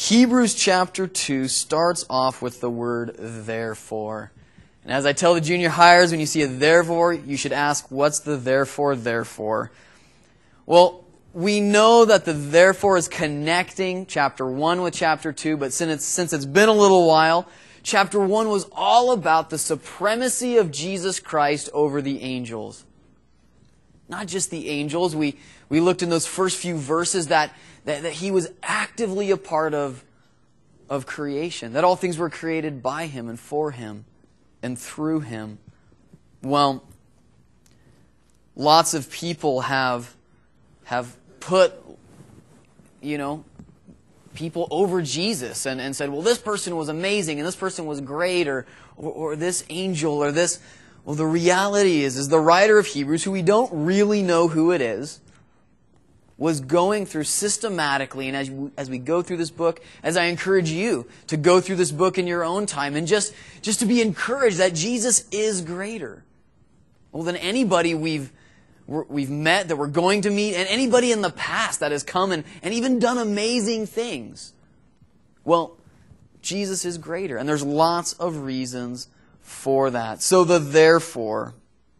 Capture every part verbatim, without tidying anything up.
Hebrews chapter two starts off with the word therefore. And as I tell the junior hires, when you see a therefore, you should ask, what's the therefore, therefore? Well, we know that the therefore is connecting chapter one with chapter two, but since it's, since it's been a little while, chapter one was all about the supremacy of Jesus Christ over the angels. Not just the angels. We, we looked in those first few verses that, that, that He was actively a part of, of creation, that all things were created by Him and for Him and through Him. Well, lots of people have, have put, you know, people over Jesus and, and said, well, this person was amazing and this person was great, or, or, or this angel or this. Well, the reality is, is the writer of Hebrews, who we don't really know who it is, was going through systematically, and as, as we go through this book, as I encourage you to go through this book in your own time, and just, just to be encouraged that Jesus is greater, well, than anybody we've we've met, that we're going to meet, and anybody in the past that has come and, and even done amazing things. Well, Jesus is greater, and there's lots of reasons for that. So the therefore,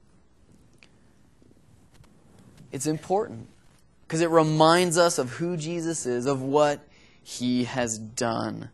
it's important because it reminds us of who Jesus is, of what He has done.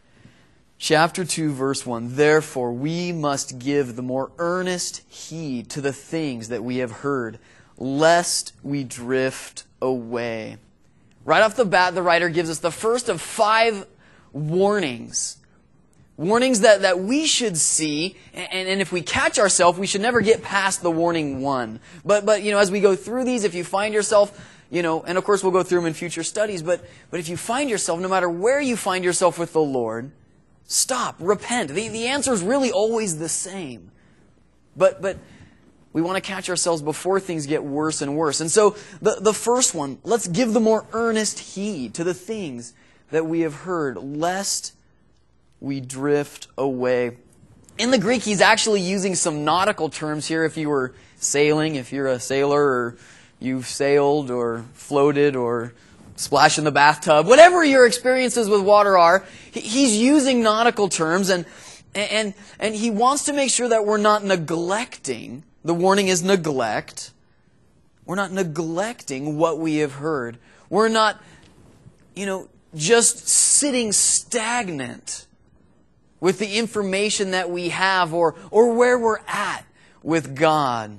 Chapter two, verse one, therefore we must give the more earnest heed to the things that we have heard, lest we drift away. Right off the bat, the writer gives us the first of five warnings. Warnings that, that we should see, and, and if we catch ourselves, we should never get past the warning one. But, but you know, as we go through these, if you find yourself, you know, and of course we'll go through them in future studies, but, but if you find yourself, no matter where you find yourself with the Lord, stop, repent. The, the answer is really always the same. But, but we want to catch ourselves before things get worse and worse. And so the, the first one, let's give the more earnest heed to the things that we have heard, lest we drift away. In the Greek, he's actually using some nautical terms here. If you were sailing, if you're a sailor, or you've sailed or floated or splashed in the bathtub, whatever your experiences with water are, he's using nautical terms, and and and he wants to make sure that we're not neglecting. The warning is neglect. We're not neglecting what we have heard. We're not, you know, just sitting stagnant with the information that we have, or or where we're at with God.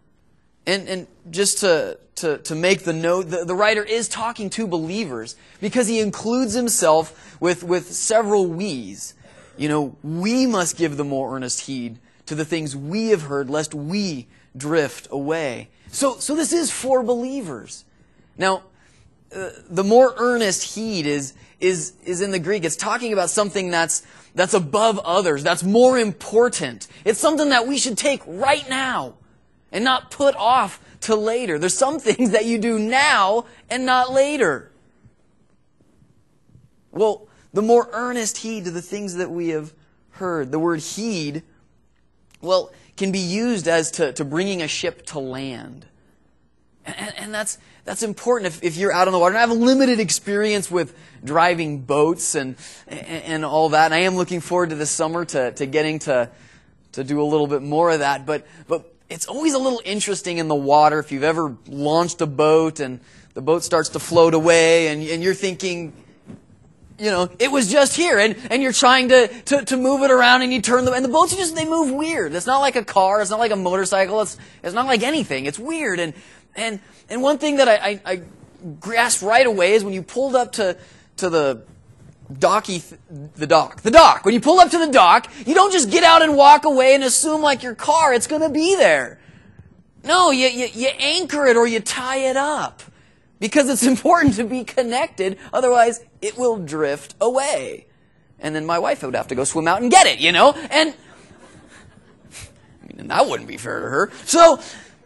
And and just to to, to make the note, the, the writer is talking to believers because he includes himself with, with several we's. You know, we must give the more earnest heed to the things we have heard, lest we drift away. So so this is for believers. Now, uh, the more earnest heed is is is in the Greek. It's talking about something that's that's above others, that's more important. It's something that we should take right now and not put off to later. There's some things that you do now and not later. Well, the more earnest heed to the things that we have heard. The word heed, well, can be used as to, to bringing a ship to land. And, and that's that's important if, if you're out on the water. And I have a limited experience with driving boats and, and and all that. And I am looking forward to this summer to, to getting to to do a little bit more of that. But but it's always a little interesting in the water if you've ever launched a boat and the boat starts to float away and, and you're thinking, you know, it was just here, and, and you're trying to, to, to move it around, and you turn them, and the boats just, they move weird. It's not like a car, it's not like a motorcycle, it's it's not like anything. It's weird. And and and one thing that I, I, I grasped right away is when you pulled up to to the docky the dock. The dock. When you pull up to the dock, you don't just get out and walk away and assume like your car, it's gonna be there. No, you, you, you anchor it or you tie it up. Because it's important to be connected, otherwise it will drift away. And then my wife would have to go swim out and get it, you know? And I mean, that wouldn't be fair to her. So,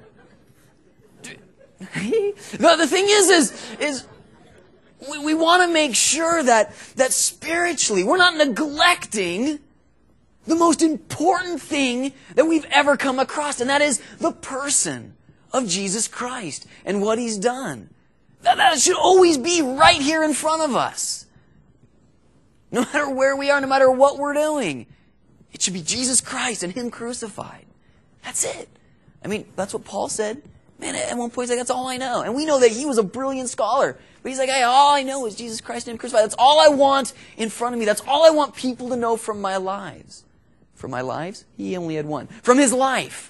the, the thing is, is, is we, we want to make sure that, that spiritually we're not neglecting the most important thing that we've ever come across, and that is the person of Jesus Christ and what He's done. That should always be right here in front of us. No matter where we are, no matter what we're doing. It should be Jesus Christ and Him crucified. That's it. I mean, that's what Paul said. Man, at one point he's like, that's all I know. And we know that he was a brilliant scholar. But he's like, hey, all I know is Jesus Christ and Him crucified. That's all I want in front of me. That's all I want people to know from my lives. From my lives? He only had one. From his life.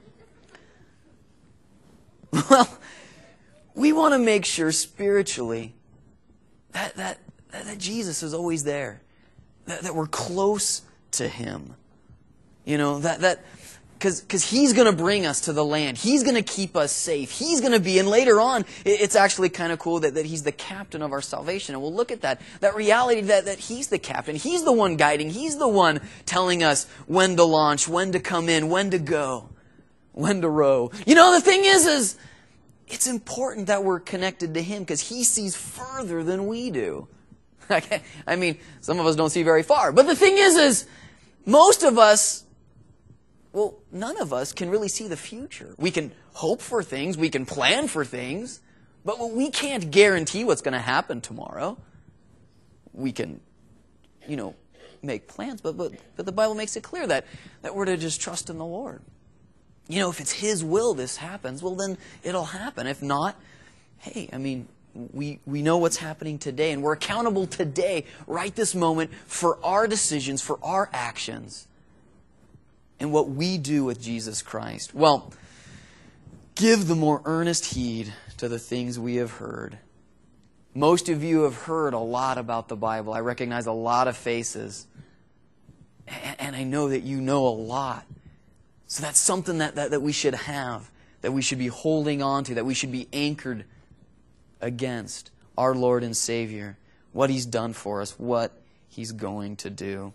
Well, we want to make sure spiritually that, that, that, that Jesus is always there. That, that we're close to Him. You know, that, that, Because because He's going to bring us to the land. He's going to keep us safe. He's going to be, and later on, it's actually kind of cool that, that He's the captain of our salvation. And we'll look at that, that reality that, that He's the captain. He's the one guiding. He's the one telling us when to launch, when to come in, when to go, when to row. You know, the thing is, is it's important that we're connected to Him because He sees further than we do. I mean, some of us don't see very far. But the thing is, is most of us, well, none of us can really see the future. We can hope for things, we can plan for things, but we can't guarantee what's going to happen tomorrow. We can, you know, make plans, but, but, but the Bible makes it clear that, that we're to just trust in the Lord. You know, if it's His will this happens, well, then it'll happen. If not, hey, I mean, we, we know what's happening today, and we're accountable today, right this moment, for our decisions, for our actions, and what we do with Jesus Christ. Well, give the more earnest heed to the things we have heard. Most of you have heard a lot about the Bible. I recognize a lot of faces. And I know that you know a lot. So that's something that, that, that we should have, that we should be holding on to, that we should be anchored against our Lord and Savior, what He's done for us, what He's going to do.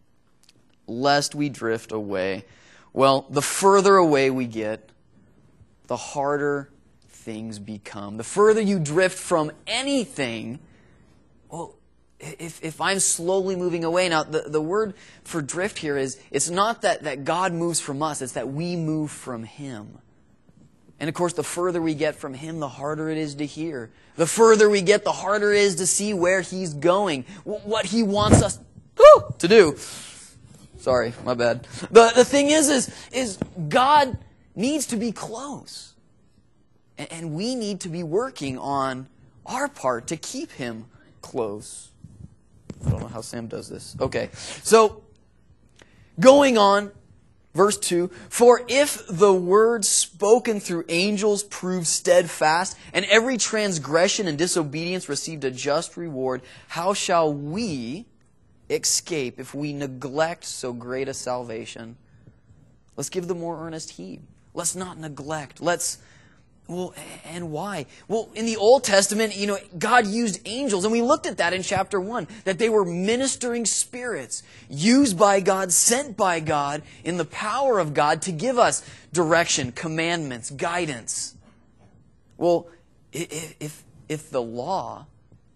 Lest we drift away. Well, the further away we get, the harder things become. The further you drift from anything, well, if, if I'm slowly moving away, now the, the word for drift here is, it's not that, that God moves from us, it's that we move from Him. And of course, the further we get from Him, the harder it is to hear. The further we get, the harder it is to see where He's going, what He wants us woo, to do. Sorry, my bad. The, the thing is, is, is God needs to be close. And, and we need to be working on our part to keep Him close. I don't know how Sam does this. Okay, so going on, verse two, for if the word spoken through angels proved steadfast, and every transgression and disobedience received a just reward, how shall we escape if we neglect so great a salvation? Let's give the more earnest heed. Let's not neglect. Let's, well, and why? Well, in the Old Testament, you know, God used angels, and we looked at that in chapter one, that they were ministering spirits, used by God, sent by God, in the power of God to give us direction, commandments, guidance. Well, if, if, if the law,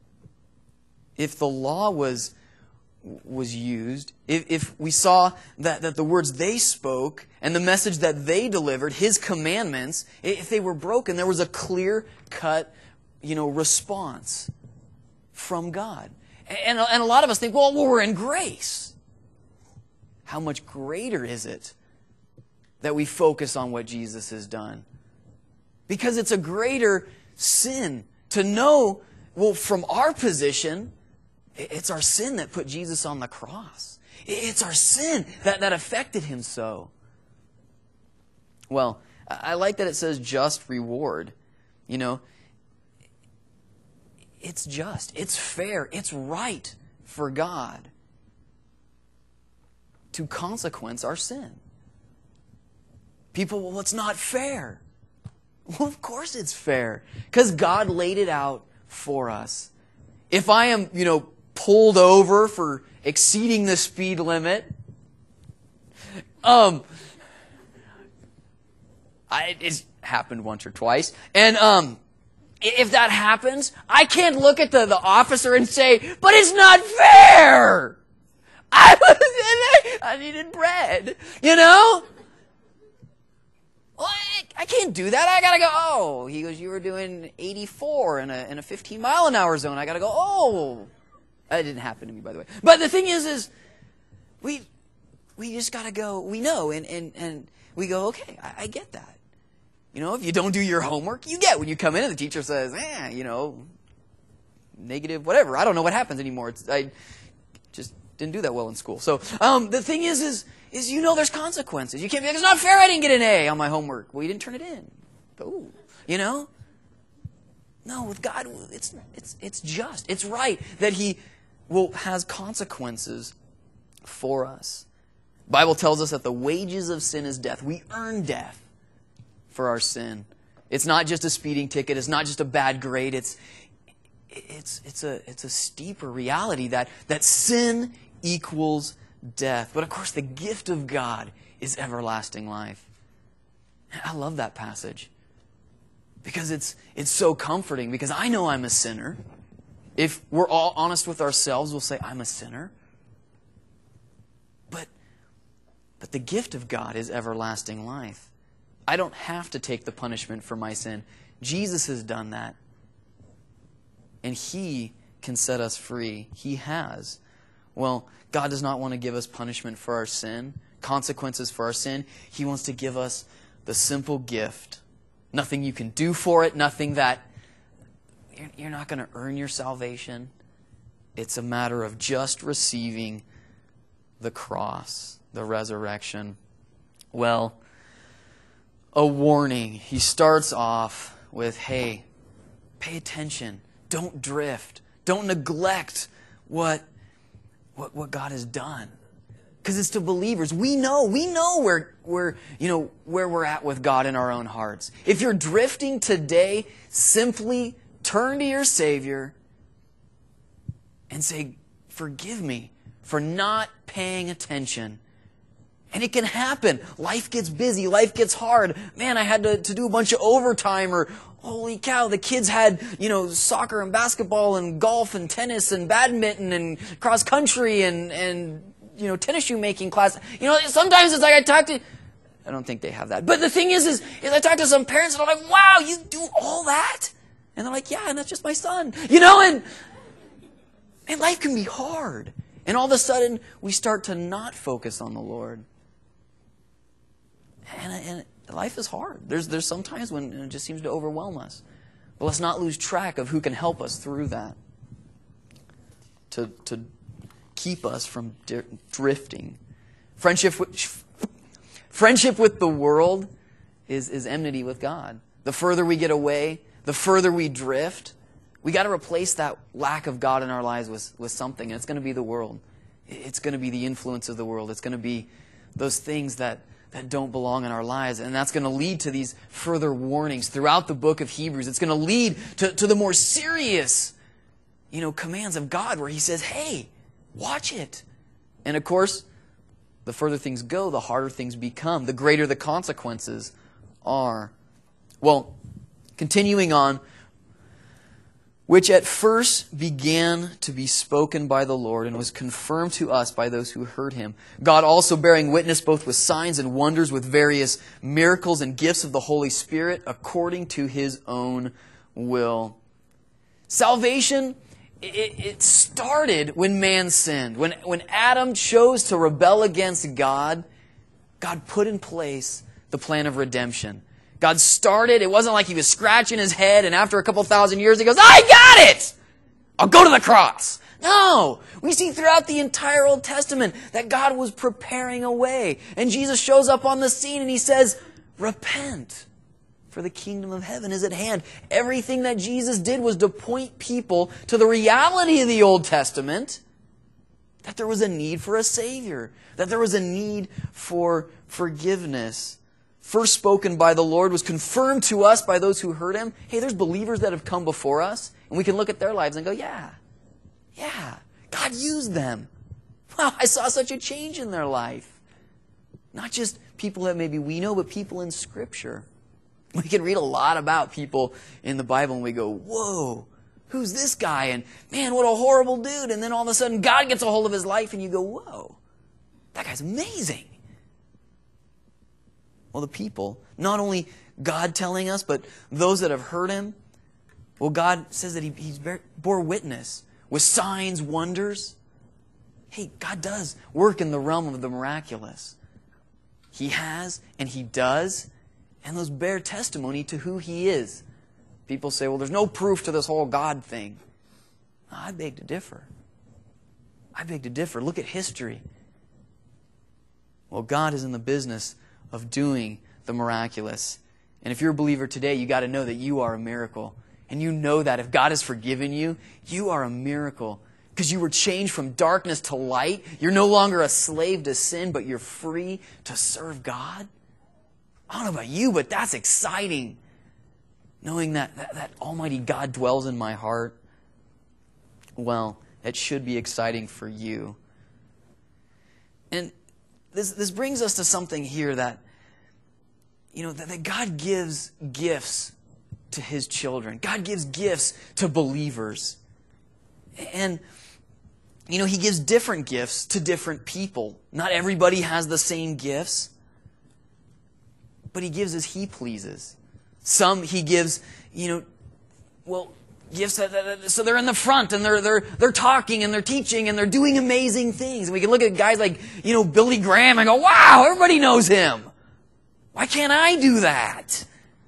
if the law was was used, if, if we saw that, that the words they spoke and the message that they delivered, His commandments, if they were broken, there was a clear-cut, you know, response from God. And, and a lot of us think, well, we're in grace. How much greater is it that we focus on what Jesus has done? Because it's a greater sin to know, well, from our position, it's our sin that put Jesus on the cross. It's our sin that, that affected Him so. Well, I like that it says just reward. You know, it's just, it's fair, it's right for God to consequence our sin. People, well, it's not fair. Well, of course it's fair, because God laid it out for us. If I am, you know, pulled over for exceeding the speed limit, um, I, it's happened once or twice, and um, if that happens, I can't look at the, the officer and say, but it's not fair! I was, I needed bread, you know? Well, I, I can't do that. I gotta go, oh, he goes, you were doing eighty-four in a, in a fifteen mile an hour zone. I gotta go, oh, That didn't happen to me, by the way. But the thing is, is we we just got to go, we know, and, and, and we go, okay, I, I get that. You know, if you don't do your homework, you get when you come in and the teacher says, eh, you know, negative, whatever. I don't know what happens anymore. It's, I just didn't do that well in school. So um, the thing is, is, is you know there's consequences. You can't be like, it's not fair I didn't get an A on my homework. Well, you didn't turn it in. Ooh, you know? No, with God, it's, it's, it's just. It's right that He will has consequences for us. The Bible tells us that the wages of sin is death. We earn death for our sin. It's not just a speeding ticket. It's not just a bad grade. It's it's it's a it's a steeper reality that that sin equals death. But of course, the gift of God is everlasting life. I love that passage because it's it's so comforting. Because I know I'm a sinner. If we're all honest with ourselves, we'll say I'm a sinner. But but the gift of God is everlasting life. I don't have to take the punishment for my sin. Jesus has done that. And He can set us free. He has. Well, God does not want to give us punishment for our sin, consequences for our sin. He wants to give us the simple gift. Nothing you can do for it, nothing that you're, you're not going to earn your salvation. It's a matter of just receiving the cross, the resurrection. Well, a warning. He starts off with, hey, pay attention. Don't drift. Don't neglect what, what, what God has done. Because it's to believers. We know, we know where, where, you know, where we're at with God in our own hearts. If you're drifting today, simply turn to your Savior and say, forgive me for not paying attention. And it can happen. Life gets busy. Life gets hard. Man, I had to, to do a bunch of overtime, or holy cow, the kids had, you know, soccer and basketball and golf and tennis and badminton and cross country and, and you know, tennis shoe making class. You know, sometimes it's like I talk to, I don't think they have that. But the thing is, is, is I talk to some parents and I'm like, wow, you do all that? And they're like, yeah, and that's just my son. You know, and, and life can be hard. And all of a sudden, we start to not focus on the Lord. And, and life is hard. There's there's some times when it just seems to overwhelm us. But let's not lose track of who can help us through that. To to keep us from di- drifting. Friendship with, friendship with the world is, is enmity with God. The further we get away, the further we drift, we got to replace that lack of God in our lives with, with something. And it's going to be the world. It's going to be the influence of the world. It's going to be those things that that don't belong in our lives. And that's going to lead to these further warnings throughout the book of Hebrews. It's going to lead to, to the more serious, you know, commands of God where He says, hey, watch it. And of course, the further things go, the harder things become, the greater the consequences are. Well, continuing on, which at first began to be spoken by the Lord and was confirmed to us by those who heard Him. God also bearing witness both with signs and wonders, with various miracles and gifts of the Holy Spirit, according to His own will. Salvation, it, it started when man sinned. When, when Adam chose to rebel against God, God put in place the plan of redemption. God started, it wasn't like He was scratching His head and after a couple thousand years He goes, I got it! I'll go to the cross. No! We see throughout the entire Old Testament that God was preparing a way. And Jesus shows up on the scene and He says, repent, for the kingdom of heaven is at hand. Everything that Jesus did was to point people to the reality of the Old Testament, that there was a need for a Savior, that there was a need for forgiveness. First spoken by the Lord, was confirmed to us by those who heard Him. Hey, there's believers that have come before us, and we can look at their lives and go, yeah, yeah, God used them. Wow, I saw such a change in their life. Not just people that maybe we know, but people in Scripture. We can read a lot about people in the Bible, and we go, whoa, who's this guy? And man, what a horrible dude. And then all of a sudden, God gets a hold of his life, and you go, whoa, that guy's amazing. Well, the people, not only God telling us, but those that have heard Him, well, God says that He he's bore witness. with signs, wonders. Hey, God does work in the realm of the miraculous. He has and He does, and those bear testimony to who He is. People say, well, there's no proof to this whole God thing. I beg to differ. I beg to differ. Look at history. Well, God is in the business of doing the miraculous. And if you're a believer today, you got to know that you are a miracle. And you know that if God has forgiven you, you are a miracle. Because you were changed from darkness to light. You're no longer a slave to sin, but you're free to serve God. I don't know about you, but that's exciting. Knowing that, that, that Almighty God dwells in my heart. Well, it should be exciting for you. And this, this brings us to something here that, you know, that, that God gives gifts to His children. God gives gifts to believers. And, you know, He gives different gifts to different people. Not everybody has the same gifts. But He gives as He pleases. Some He gives, you know, well, gifts that, that, so they're in the front and they're they're they're talking and they're teaching and they're doing amazing things. And we can look at guys like, you know, Billy Graham and go, wow, everybody knows him. Why can't I do that?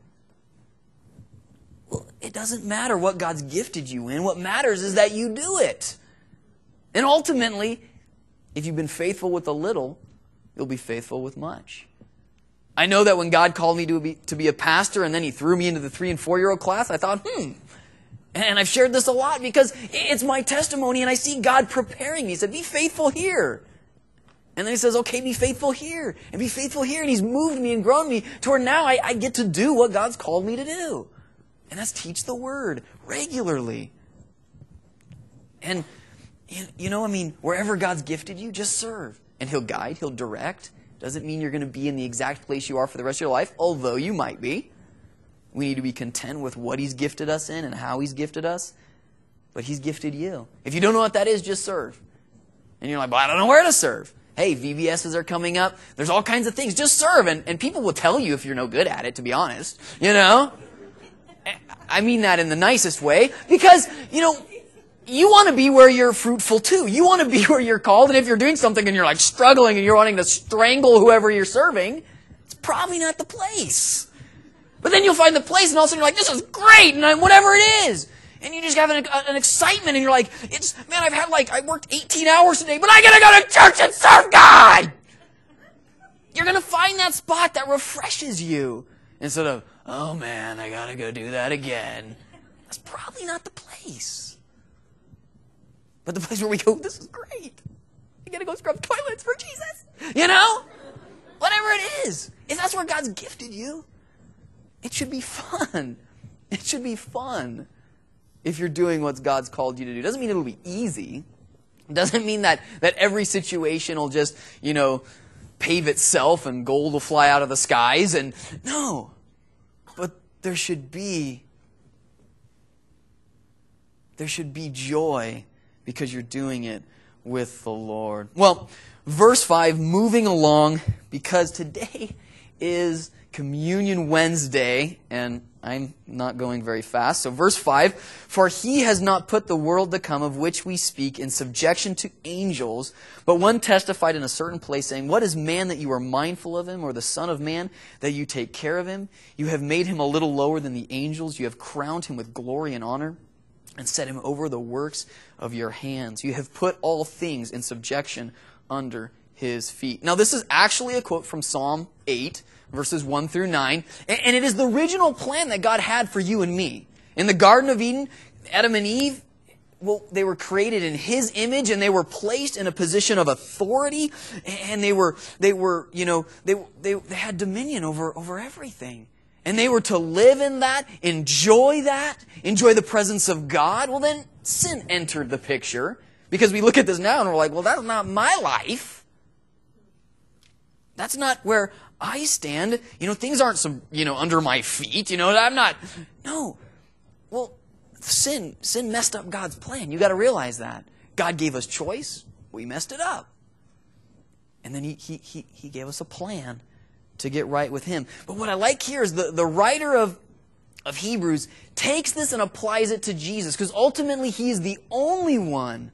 Well, it doesn't matter what God's gifted you in. What matters is that you do it. And ultimately, if you've been faithful with a little, you'll be faithful with much. I know that when God called me to be, to be a pastor and then He threw me into the three and four-year-old class, I thought, hmm. And I've shared this a lot because it's my testimony and I see God preparing me. He said, be faithful here. And then He says, okay, be faithful here. And be faithful here. And He's moved me and grown me to where now I, I get to do what God's called me to do. And that's teach the Word regularly. And, you know, I mean, wherever God's gifted you, just serve. And He'll guide, He'll direct. Doesn't mean you're going to be in the exact place you are for the rest of your life, although you might be. We need to be content with what He's gifted us in and how He's gifted us. But He's gifted you. If you don't know what that is, just serve. And you're like, well, I don't know where to serve. Hey, V B S's are coming up. There's all kinds of things. Just serve. And, and people will tell you if you're no good at it, to be honest. You know? I mean that in the nicest way. Because, you know, you want to be where you're fruitful too. You want to be where you're called. And if you're doing something and you're like struggling and you're wanting to strangle whoever you're serving, it's probably not the place. But then you'll find the place and all of a sudden you're like, this is great, and I'm, whatever it is. And you just have an, an excitement and you're like, it's, man, I've had like, I worked eighteen hours today, but I gotta go to church and serve God! You're gonna find that spot that refreshes you. Instead of, oh man, I gotta go do that again. That's probably not the place. But the place where we go, this is great. I gotta go scrub toilets for Jesus. You know? Whatever it is. If that's where God's gifted you, it should be fun. It should be fun if you're doing what God's called you to do. It doesn't mean it'll be easy. It doesn't mean that, that every situation will just, you know, pave itself and gold will fly out of the skies. And no. But there should be, there should be joy because you're doing it with the Lord. Well, verse five, moving along, because today is Communion Wednesday, and I'm not going very fast. So verse five, for He has not put the world to come of which we speak in subjection to angels, but one testified in a certain place, saying, what is man that you are mindful of him, or the Son of Man that you take care of him? You have made him a little lower than the angels. You have crowned him with glory and honor, and set him over the works of your hands. You have put all things in subjection under His feet. Now this is actually a quote from Psalm eight, verses one through nine. And it is the original plan that God had for you and me. In the Garden of Eden, Adam and Eve, well, they were created in His image and they were placed in a position of authority. And they were, they were, you know, they, they, they had dominion over, over everything. And they were to live in that, enjoy that, enjoy the presence of God. Well, then sin entered the picture. Because we look at this now and we're like, well, that's not my life. That's not where I stand. You know, things aren't some, you know, under my feet. You know, I'm not. No. Well, sin, sin messed up God's plan. You got to realize that. God gave us choice. We messed it up. And then he, he, he, he gave us a plan to get right with Him. But what I like here is the, the writer of, of Hebrews takes this and applies it to Jesus, because ultimately he is the only one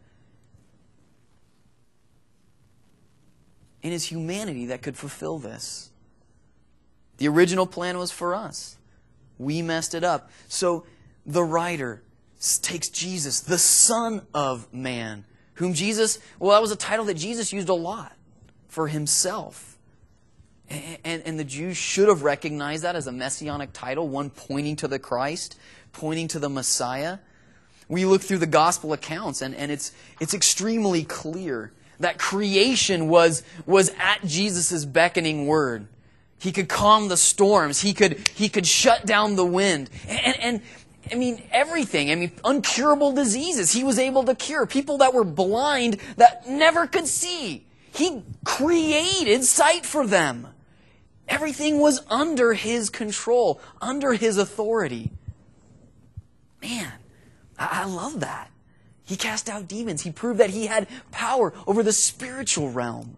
in his humanity that could fulfill this. The original plan was for us. We messed it up. So the writer takes Jesus, the Son of Man, whom Jesus, well, that was a title that Jesus used a lot for himself. And, and, and the Jews should have recognized that as a messianic title, one pointing to the Christ, pointing to the Messiah. We look through the gospel accounts, and, and it's, it's extremely clear that creation was, was at Jesus' beckoning word. He could calm the storms. He could, he could shut down the wind. And, and, I mean, everything. I mean, uncurable diseases he was able to cure. People that were blind that never could see. He created sight for them. Everything was under his control, under his authority. Man, I, I love that. He cast out demons. He proved that he had power over the spiritual realm.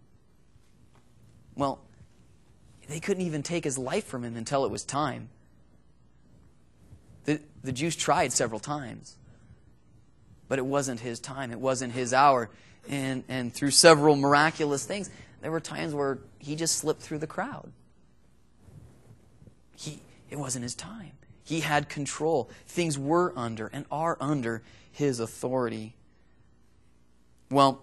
Well, they couldn't even take his life from him until it was time. The, the Jews tried several times, but it wasn't his time. It wasn't his hour. And, and through several miraculous things, there were times where he just slipped through the crowd. He, it wasn't his time. He had control. Things were under and are under his authority. Well,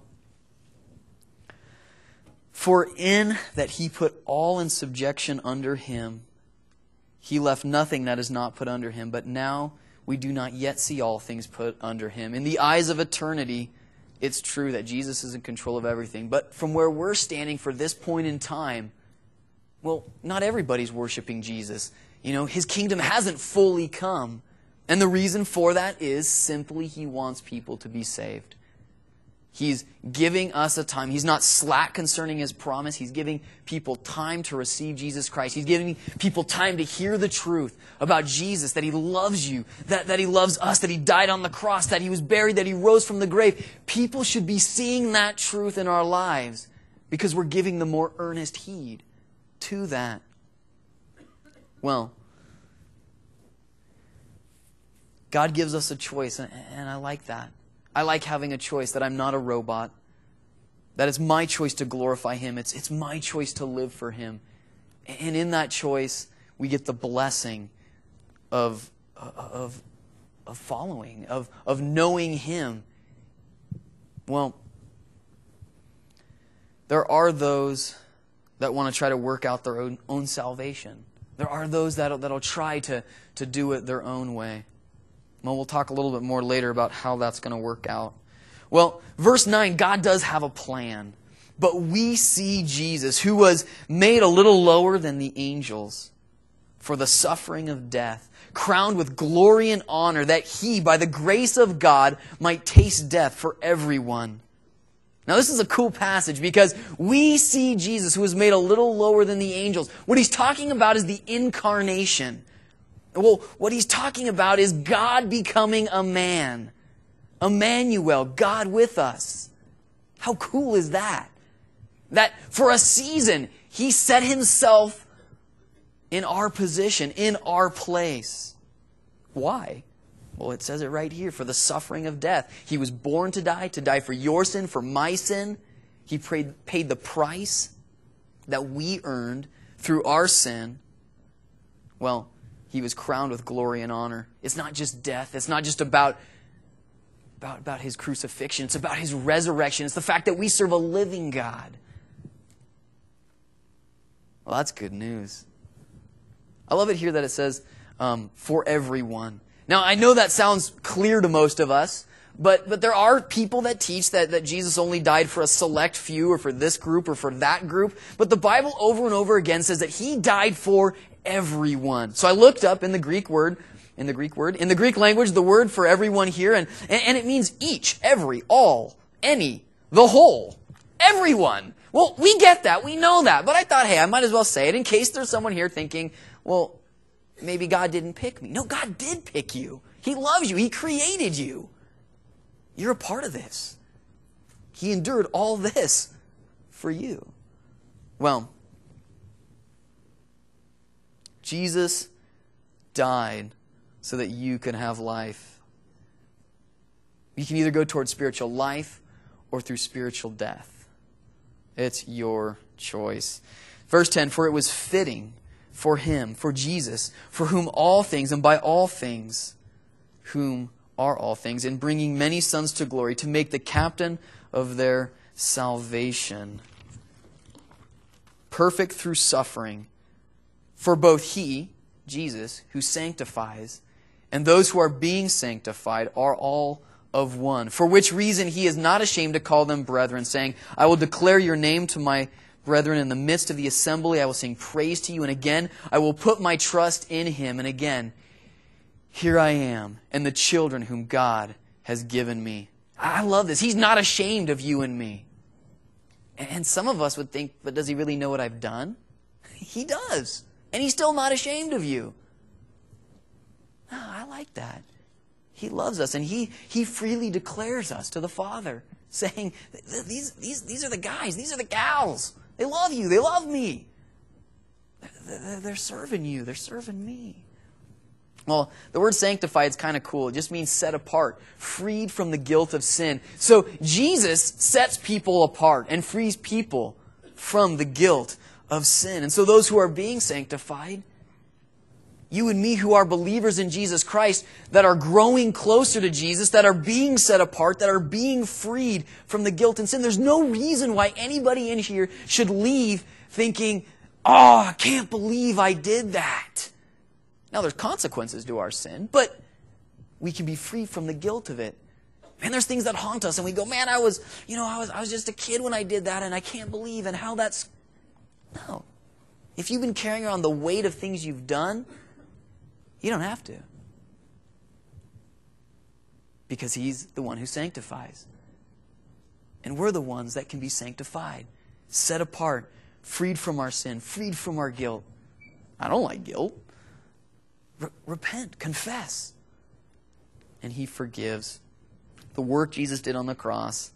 for in that he put all in subjection under him, he left nothing that is not put under him. But now we do not yet see all things put under him. In the eyes of eternity, it's true that Jesus is in control of everything. But from where we're standing for this point in time, well, not everybody's worshiping Jesus. You know, his kingdom hasn't fully come. And the reason for that is simply he wants people to be saved. He's giving us a time. He's not slack concerning his promise. He's giving people time to receive Jesus Christ. He's giving people time to hear the truth about Jesus, that he loves you, that, that he loves us, that he died on the cross, that he was buried, that he rose from the grave. People should be seeing that truth in our lives because we're giving them more earnest heed to that. Well, God gives us a choice, and, and I like that. I like having a choice, that I'm not a robot, that it's my choice to glorify him. It's, it's my choice to live for him. And in that choice, we get the blessing of, of, of following, of, of knowing him. Well, there are those that want to try to work out their own, own salvation. There are those that that'll try to, to do it their own way. Well, we'll talk a little bit more later about how that's going to work out. Well, verse nine, God does have a plan. But we see Jesus, who was made a little lower than the angels for the suffering of death, crowned with glory and honor, that he, by the grace of God, might taste death for everyone. Now, this is a cool passage because we see Jesus, who was made a little lower than the angels. What he's talking about is the incarnation. Well, what he's talking about is God becoming a man. Emmanuel, God with us. How cool is that? That for a season, he set himself in our position, in our place. Why? Well, it says it right here, for the suffering of death. He was born to die, to die for your sin, for my sin. He paid, paid the price that we earned through our sin. Well, he was crowned with glory and honor. It's not just death. It's not just about, about, about his crucifixion. It's about his resurrection. It's the fact that we serve a living God. Well, that's good news. I love it here that it says, um, for everyone. Now, I know that sounds clear to most of us, but, but there are people that teach that, that Jesus only died for a select few or for this group or for that group. But the Bible over and over again says that he died for everyone. So I looked up in the Greek word, in the Greek word, in the Greek language, the word for everyone here, and, and, and it means each, every, all, any, the whole, everyone. Well, we get that, we know that, but I thought, hey, I might as well say it in case there's someone here thinking, well, maybe God didn't pick me. No, God did pick you. He loves you. He created you. You're a part of this. He endured all this for you. Well, Jesus died so that you can have life. You can either go towards spiritual life or through spiritual death. It's your choice. Verse ten, for it was fitting for him, for Jesus, for whom all things and by all things, whom are all things, in bringing many sons to glory, to make the captain of their salvation perfect through suffering, for both he, Jesus, who sanctifies, and those who are being sanctified are all of one. For which reason he is not ashamed to call them brethren, saying, I will declare your name to my brethren in the midst of the assembly. I will sing praise to you. And again, I will put my trust in him. And again, here I am, and the children whom God has given me. I love this. He's not ashamed of you and me. And some of us would think, but does he really know what I've done? He does. And he's still not ashamed of you. No, I like that. He loves us, and he, he freely declares us to the Father, saying, these, these, these are the guys, these are the gals. They love you, they love me. They're, they're serving you, they're serving me. Well, the word sanctified is kind of cool. It just means set apart, freed from the guilt of sin. So Jesus sets people apart and frees people from the guilt of sin. And so those who are being sanctified, you and me who are believers in Jesus Christ, that are growing closer to Jesus, that are being set apart, that are being freed from the guilt and sin, there's no reason why anybody in here should leave thinking, oh, I can't believe I did that. Now, there's consequences to our sin, but we can be free from the guilt of it. Man, there's things that haunt us, and we go, man, I was, you know, I was, I was just a kid when I did that, and I can't believe and how that's... No. If you've been carrying around the weight of things you've done, you don't have to. Because he's the one who sanctifies. And we're the ones that can be sanctified, set apart, freed from our sin, freed from our guilt. I don't like guilt. Re- repent, confess. And he forgives. The work Jesus did on the cross,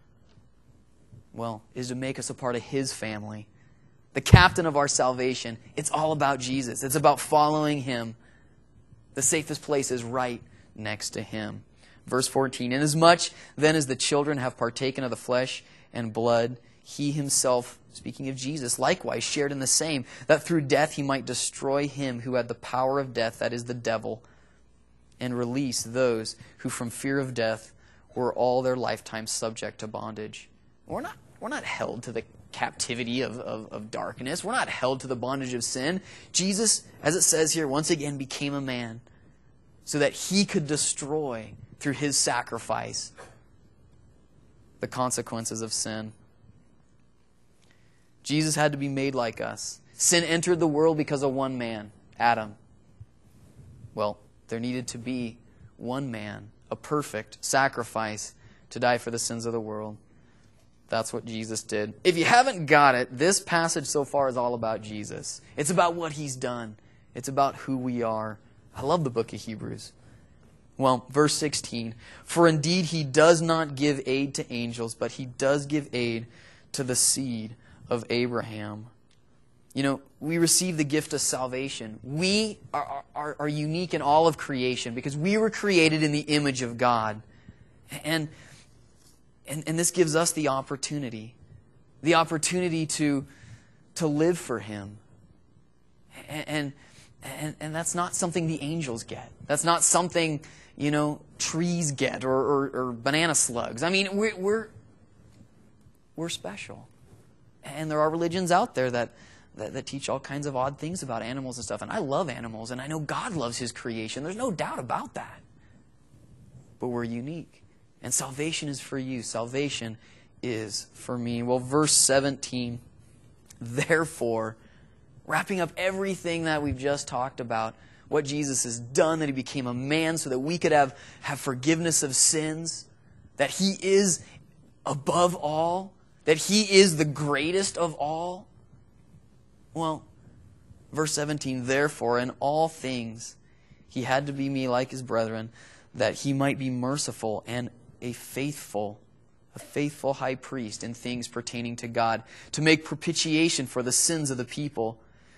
well, is to make us a part of his family. The captain of our salvation. It's all about Jesus. It's about following him. The safest place is right next to him. Verse fourteen, inasmuch then as the children have partaken of the flesh and blood, he himself, speaking of Jesus, likewise shared in the same, that through death he might destroy him who had the power of death, that is the devil, and release those who from fear of death were all their lifetime subject to bondage. We're not, we're not held to the captivity of, of, of darkness. We're not held to the bondage of sin. Jesus, as it says here, once again became a man so that he could destroy, through his sacrifice, the consequences of sin. Jesus had to be made like us. Sin entered the world because of one man, Adam. Well, there needed to be one man, a perfect sacrifice to die for the sins of the world. That's what Jesus did. If you haven't got it, this passage so far is all about Jesus. It's about what he's done. It's about who we are. I love the book of Hebrews. Well, verse sixteen, for indeed he does not give aid to angels, but he does give aid to the seed of Abraham. You know, we receive the gift of salvation. We are, are, are unique in all of creation because we were created in the image of God. And, and, and this gives us the opportunity, the opportunity to, to live for him. And, and, and, and that's not something the angels get. That's not something, you know, trees get or, or, or banana slugs. I mean, we're, we're, we're special. And there are religions out there that, that, that teach all kinds of odd things about animals and stuff. And I love animals, and I know God loves his creation. There's no doubt about that. But we're unique. And salvation is for you. Salvation is for me. Well, verse seventeen, therefore, wrapping up everything that we've just talked about, what Jesus has done, that he became a man so that we could have, have forgiveness of sins, that he is above all, that he is the greatest of all. Well, verse seventeen, therefore, in all things, he had to be me like his brethren, that he might be merciful and a faithful, a faithful high priest in things pertaining to God, to make propitiation for the sins of the people.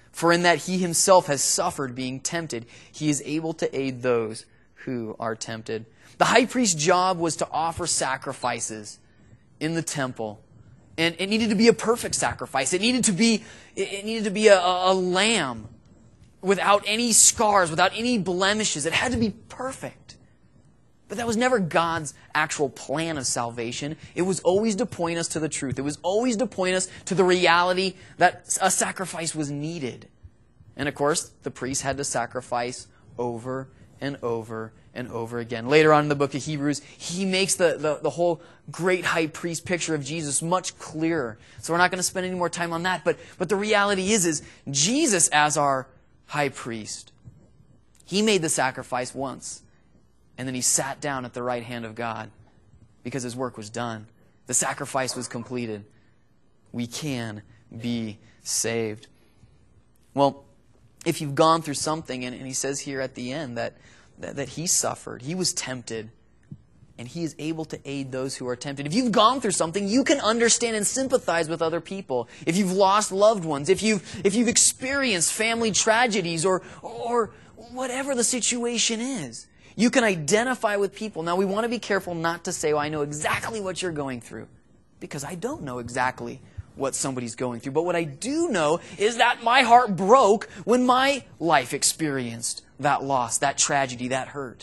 For in that he himself has suffered being tempted, he is able to aid those who are tempted. The high priest's job was to offer sacrifices in the temple. And it needed to be a perfect sacrifice. It needed to be, it needed to be a, a lamb without any scars, without any blemishes. It had to be perfect. But that was never God's actual plan of salvation. It was always to point us to the truth. It was always to point us to the reality that a sacrifice was needed. And of course, the priest had to sacrifice over and over and over again. Later on in the book of Hebrews, he makes the, the, the whole great high priest picture of Jesus much clearer. So we're not going to spend any more time on that. But, but the reality is, is Jesus as our high priest, he made the sacrifice once. And then he sat down at the right hand of God because his work was done. The sacrifice was completed. We can be saved. Well, if you've gone through something, and, and he says here at the end that, that, that he suffered, he was tempted, and he is able to aid those who are tempted. If you've gone through something, you can understand and sympathize with other people. If you've lost loved ones, if you've, if you've experienced family tragedies, or, or whatever the situation is, you can identify with people. Now, we want to be careful not to say, oh, I know exactly what you're going through, because I don't know exactly what somebody's going through. But what I do know is that my heart broke when my life experienced that loss, that tragedy, that hurt.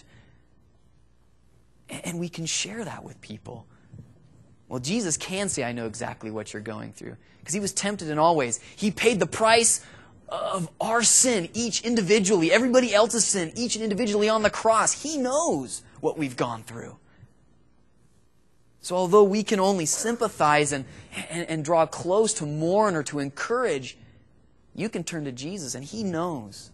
And we can share that with people. Well, Jesus can say, I know exactly what you're going through, because he was tempted in all ways. He paid the price of our sin, each individually, everybody else's sin, each and individually on the cross. He knows what we've gone through. So although we can only sympathize and, and, and draw close to mourn or to encourage, you can turn to Jesus and he knows.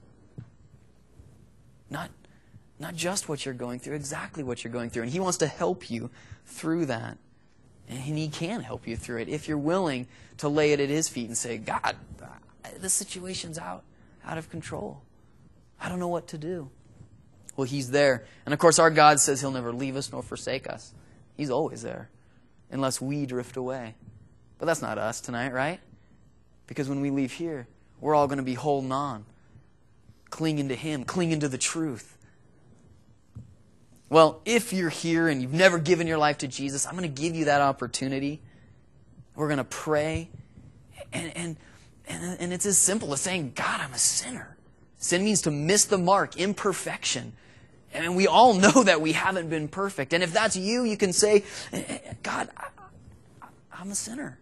Not, not just what you're going through, exactly what you're going through. And he wants to help you through that. And he can help you through it if you're willing to lay it at his feet and say, God, this situation's out, out of control. I don't know what to do. Well, he's there. And of course, our God says he'll never leave us nor forsake us. He's always there, unless we drift away. But that's not us tonight, right? Because when we leave here, we're all going to be holding on, clinging to him, clinging to the truth. Well, if you're here and you've never given your life to Jesus, I'm going to give you that opportunity. We're going to pray. And, and, and, and it's as simple as saying, God, I'm a sinner. Sin means to miss the mark, imperfection. And we all know that we haven't been perfect. And if that's you, you can say, God, I, I'm a sinner.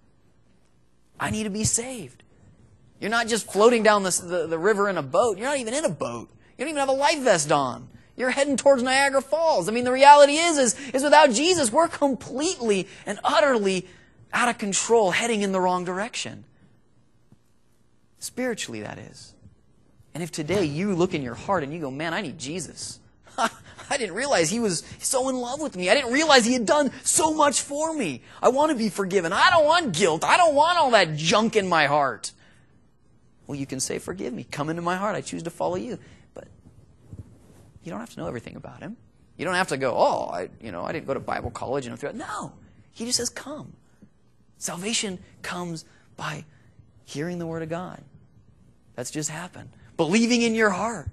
I need to be saved. You're not just floating down the, the, the river in a boat. You're not even in a boat. You don't even have a life vest on. You're heading towards Niagara Falls. I mean, the reality is, is, is without Jesus, we're completely and utterly out of control, heading in the wrong direction. Spiritually, that is. And if today you look in your heart and you go, man, I need Jesus. I didn't realize he was so in love with me. I didn't realize he had done so much for me. I want to be forgiven. I don't want guilt. I don't want all that junk in my heart. Well, you can say, forgive me. Come into my heart. I choose to follow you. But you don't have to know everything about him. You don't have to go, oh, I, you know, I didn't go to Bible college. And I'm no, he just says, come. Salvation comes by hearing the Word of God. That's just happened. Believing in your heart.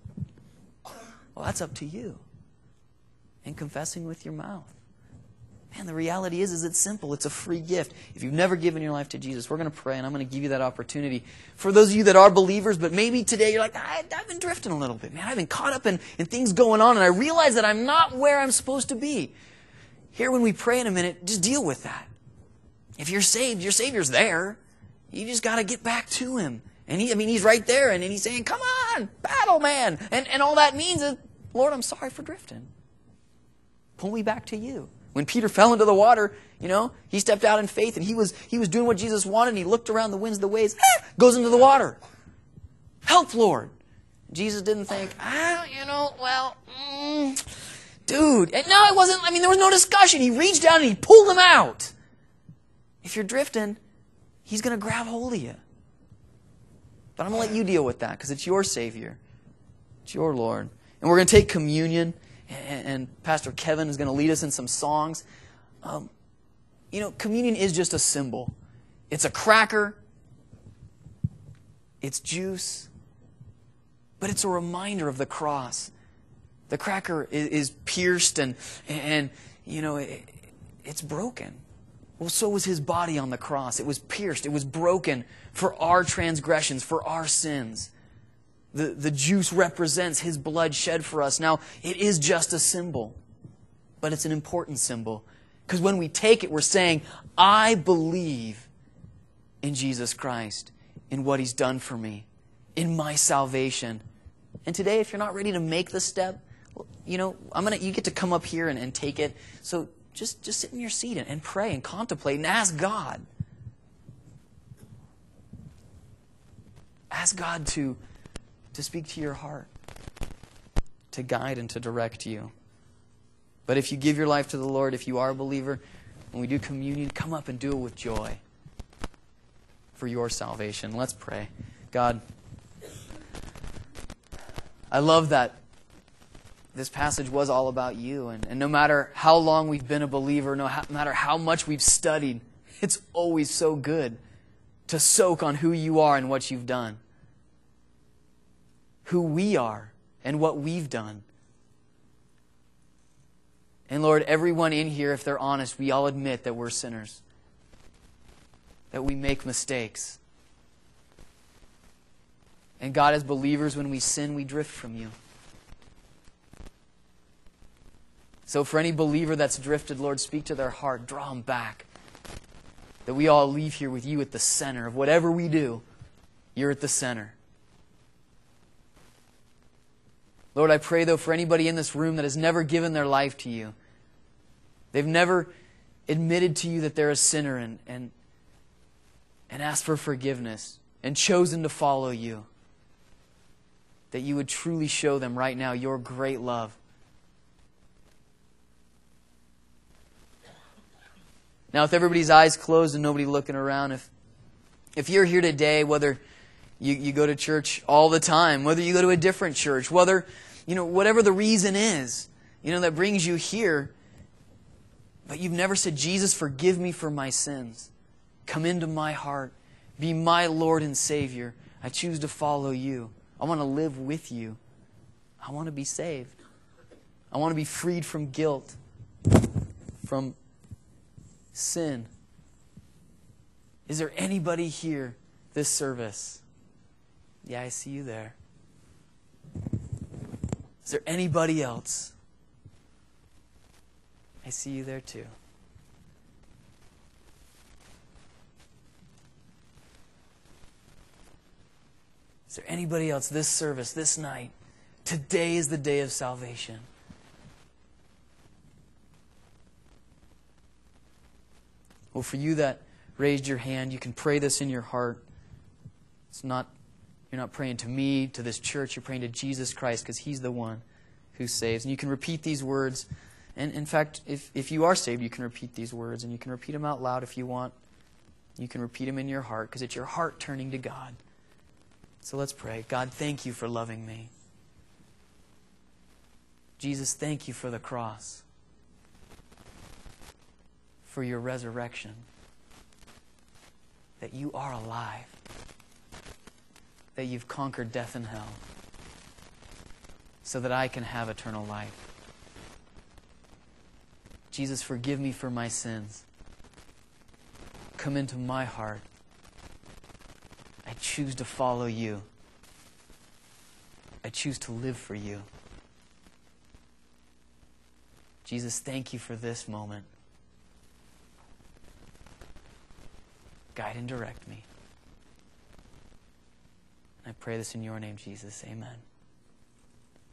Well, that's up to you. And confessing with your mouth. Man, the reality is, is it's simple. It's a free gift. If you've never given your life to Jesus, we're going to pray, and I'm going to give you that opportunity. For those of you that are believers, but maybe today you're like, I, I've been drifting a little bit. Man, I've been caught up in, in things going on, and I realize that I'm not where I'm supposed to be. Here, when we pray in a minute, just deal with that. If you're saved, your Savior's there. You just got to get back to him. And he, I mean, he's right there, and he's saying, come on, battle, man. And, and all that means is, Lord, I'm sorry for drifting. Pull me back to you. When Peter fell into the water, you know, he stepped out in faith, and he was he was doing what Jesus wanted, and he looked around the winds, the waves, ah, goes into the water. Help, Lord. Jesus didn't think, ah, you know, well, mm, dude. And no, it wasn't, I mean, there was no discussion. He reached down and he pulled him out. If you're drifting, he's going to grab hold of you. But I'm going to let you deal with that because it's your Savior. It's your Lord. And we're going to take communion, and, and Pastor Kevin is going to lead us in some songs. Um, you know, communion is just a symbol. It's a cracker. it's juice, but it's a reminder of the cross. The cracker is, is pierced and, and you know, it, it's broken. Well, so was his body on the cross. It was pierced. It was broken for our transgressions, for our sins. The, the juice represents his blood shed for us. Now, it is just a symbol, but it's an important symbol. Because when we take it, we're saying, I believe in Jesus Christ, in what he's done for me, in my salvation. And today, if you're not ready to make the step, you know, I'm gonna. You get to come up here and, and take it. So just, just sit in your seat and, and pray and contemplate and ask God. Ask God to, to speak to your heart, to guide and to direct you. But if you give your life to the Lord, if you are a believer, when we do communion, come up and do it with joy for your salvation. Let's pray. God, I love that this passage was all about you. And, and no matter how long we've been a believer, no ha- matter how much we've studied, it's always so good to soak on who you are and what you've done. Who we are and what we've done. And Lord, everyone in here, if they're honest, we all admit that we're sinners. That we make mistakes. And God, as believers, when we sin, we drift from you. So for any believer that's drifted, Lord, speak to their heart. Draw them back. That we all leave here with you at the center of whatever we do. You're at the center. Lord, I pray, though, for anybody in this room that has never given their life to you. They've never admitted to you that they're a sinner and, and, and asked for forgiveness and chosen to follow you. That you would truly show them right now your great love. Now, with everybody's eyes closed and nobody looking around, if, if you're here today, whether you, you go to church all the time, whether you go to a different church, whether, you know, whatever the reason is, you know, that brings you here, but you've never said, Jesus, forgive me for my sins. Come into my heart. Be my Lord and Savior. I choose to follow you. I want to live with you. I want to be saved. I want to be freed from guilt, from sin. Is there anybody here this service? Yeah, I see you there. Is there anybody else? I see you there too. Is there anybody else this service, this night? Today is the day of salvation. Well, for you that raised your hand, you can pray this in your heart. It's not, you're not praying to me, to this church. You're praying to Jesus Christ because He's the one who saves. And you can repeat these words. And in fact, if, if you are saved, you can repeat these words. And you can repeat them out loud if you want. You can repeat them in your heart because it's your heart turning to God. So let's pray. God, thank you for loving me. Jesus, thank you for the cross. For your resurrection. That you are alive. That you've conquered death and hell. So that I can have eternal life. Jesus, forgive me for my sins. Come into my heart. I choose to follow you. I choose to live for you. Jesus, thank you for this moment. Guide and direct me. I pray this in your name, Jesus. Amen.